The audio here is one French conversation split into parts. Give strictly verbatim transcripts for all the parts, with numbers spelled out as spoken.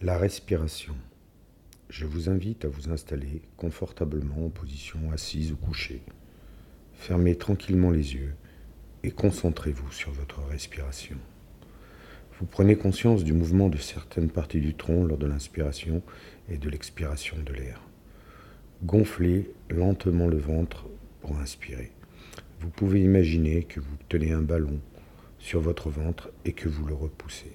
La respiration. Je vous invite à vous installer confortablement en position assise ou couchée. Fermez tranquillement les yeux et concentrez-vous sur votre respiration. Vous prenez conscience du mouvement de certaines parties du tronc lors de l'inspiration et de l'expiration de l'air. Gonflez lentement le ventre pour inspirer. Vous pouvez imaginer que vous tenez un ballon sur votre ventre et que vous le repoussez.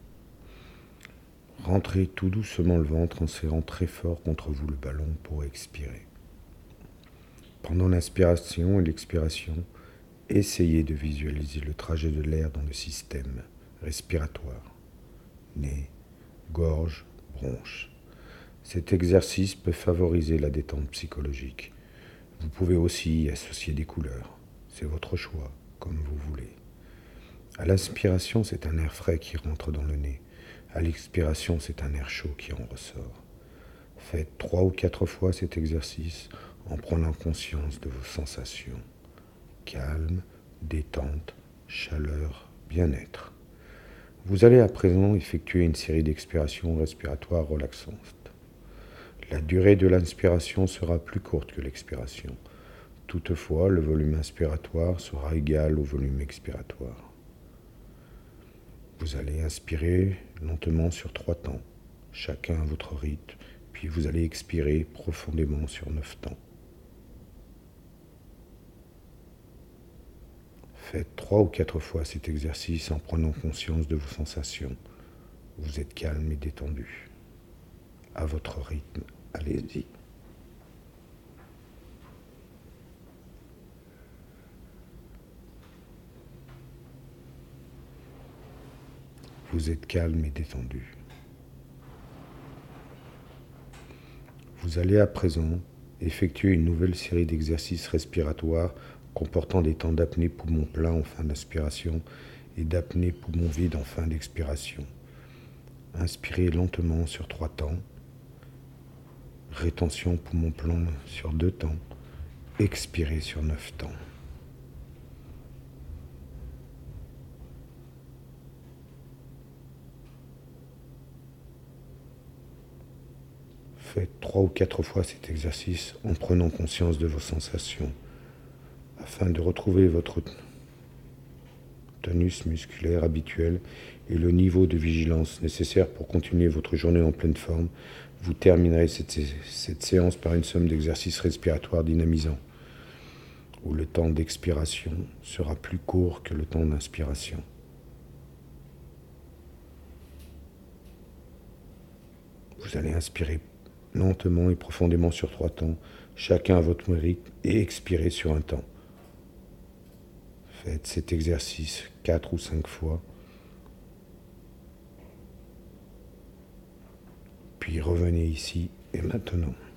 Rentrez tout doucement le ventre en serrant très fort contre vous le ballon pour expirer. Pendant l'inspiration et l'expiration, essayez de visualiser le trajet de l'air dans le système respiratoire, nez, gorge, bronches. Cet exercice peut favoriser la détente psychologique. Vous pouvez aussi y associer des couleurs. C'est votre choix, comme vous voulez. À l'inspiration, c'est un air frais qui rentre dans le nez. À l'expiration, c'est un air chaud qui en ressort. Faites trois ou quatre fois cet exercice en prenant conscience de vos sensations. Calme, détente, chaleur, bien-être. Vous allez à présent effectuer une série d'expirations respiratoires relaxantes. La durée de l'inspiration sera plus courte que l'expiration. Toutefois, le volume inspiratoire sera égal au volume expiratoire. Vous allez inspirer lentement sur trois temps, chacun à votre rythme, puis vous allez expirer profondément sur neuf temps. Faites trois ou quatre fois cet exercice en prenant conscience de vos sensations. Vous êtes calme et détendu. À votre rythme, allez-y. Vous êtes calme et détendu. Vous allez à présent effectuer une nouvelle série d'exercices respiratoires comportant des temps d'apnée poumon plein en fin d'inspiration et d'apnée poumon vide en fin d'expiration. Inspirez lentement sur trois temps. Rétention poumon plein sur deux temps. Expirez sur neuf temps. Faites trois ou quatre fois cet exercice en prenant conscience de vos sensations afin de retrouver votre tonus musculaire habituel et le niveau de vigilance nécessaire pour continuer votre journée en pleine forme. Vous terminerez cette, cette séance par une somme d'exercices respiratoires dynamisants où le temps d'expiration sera plus court que le temps d'inspiration. Vous allez inspirer lentement et profondément sur trois temps, chacun à votre rythme, et expirer sur un temps. Faites cet exercice quatre ou cinq fois. Puis revenez ici et maintenant.